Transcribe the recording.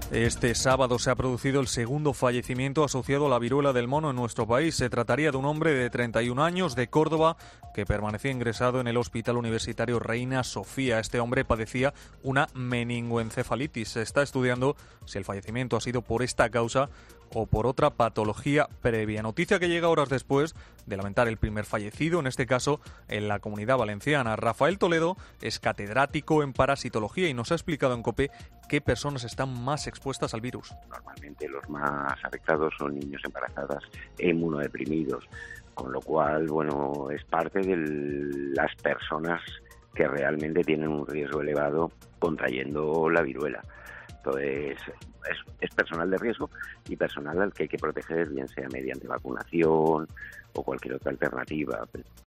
Este sábado se ha producido el segundo fallecimiento asociado a la viruela del mono en nuestro país. Se trataría de un hombre de 31 años de Córdoba que permanecía ingresado en el Hospital Universitario Reina Sofía. Este hombre padecía una meningoencefalitis. Se está estudiando si el fallecimiento ha sido por esta causa o por otra patología previa. Noticia que llega horas después de lamentar el primer fallecido, en este caso en la Comunidad Valenciana. Rafael Toledo es catedrático en parasitología y nos ha explicado en COPE qué personas están más expuestas al virus. Normalmente los más afectados son niños, embarazadas e inmunodeprimidos, con lo cual, bueno, es parte de las personas que realmente tienen un riesgo elevado contrayendo la viruela. Entonces, es personal de riesgo y personal al que hay que proteger, bien sea mediante vacunación o cualquier otra alternativa.